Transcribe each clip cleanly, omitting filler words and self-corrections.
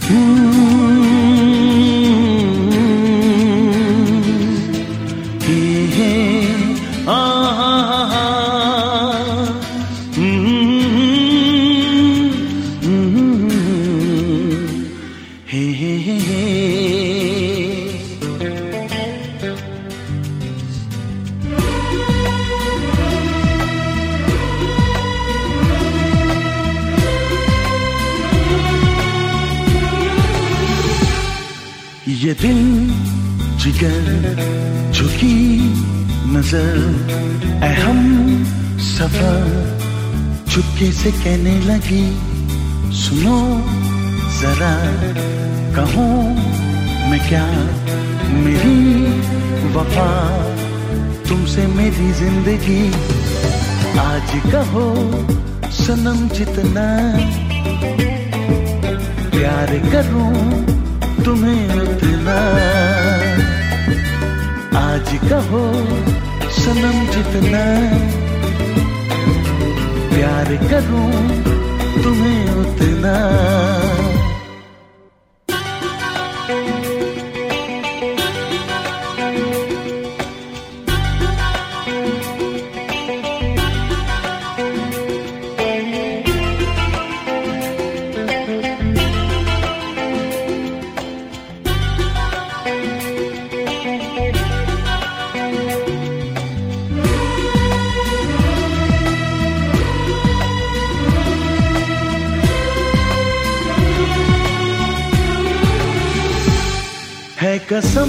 ये दिल जिगर झुकी नजर अहम सफर चुपके से कहने लगी, सुनो जरा कहूँ मैं क्या, मेरी वफा तुमसे मेरी जिंदगी। आज कहो सनम जितना प्यार करूं तुम्हें उतना। आज कहो सनम जितना प्यार करूं तुम्हें उतना। है कसम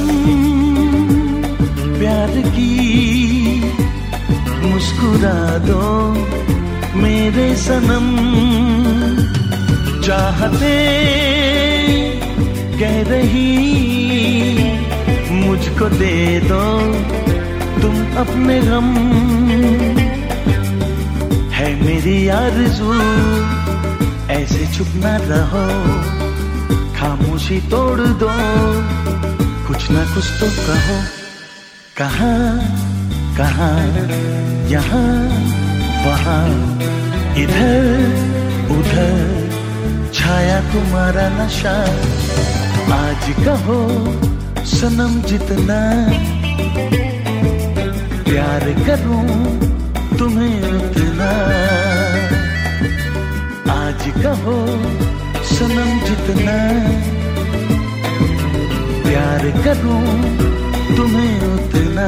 प्यार की, मुस्कुरा दो मेरे सनम। चाहते कह रही मुझको दे दो तुम अपने गम। है मेरी आरज़ू ऐसे चुप ना रहो, खामोशी तोड़ दो, कुछ ना कुछ तो कहो। कहाँ कहाँ यहाँ वहाँ इधर उधर छाया तुम्हारा नशा। आज कहो सनम जितना प्यार करूं तुम्हें उतना। आज कहो सनम जितना प्यार करूं तुम्हें उतना।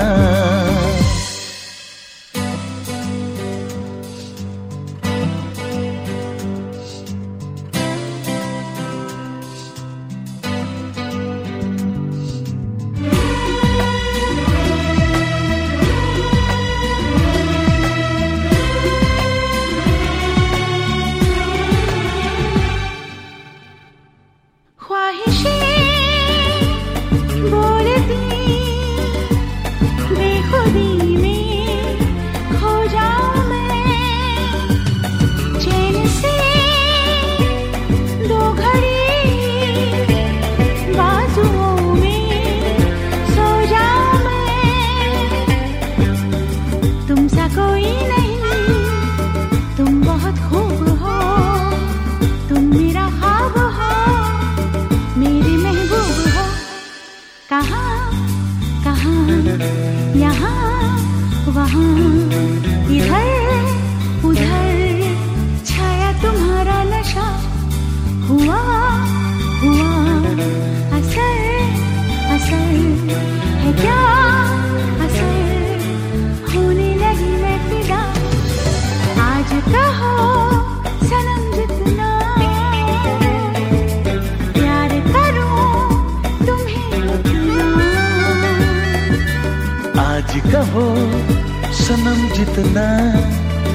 यहाँ वहाँ इधर उधर छाया तुम्हारा नशा। हुआ हुआ असर असर है क्या असर, होने लगी मैं फिदा। आज कहो सनम जितना प्यार करूं तुम्हें उतना। आज कहो सनम जितना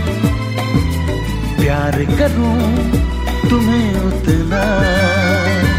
प्यार करूं तुम्हें उतना।